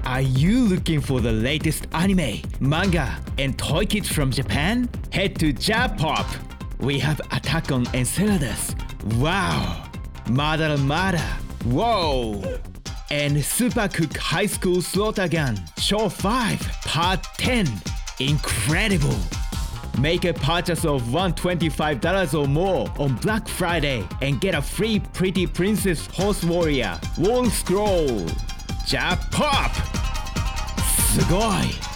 Are you looking for the latest anime, manga, and toy kits from Japan? Head to Japop! We have Attack on Enceladus. Wow! Madara Mara. Whoa! And Super Cook High School Slaughter Gun Show 5 Part 10. Incredible! Make a purchase of $125 or more on Black Friday and get a free Pretty Princess Horse Warrior Wall Scroll. Japop! すごい!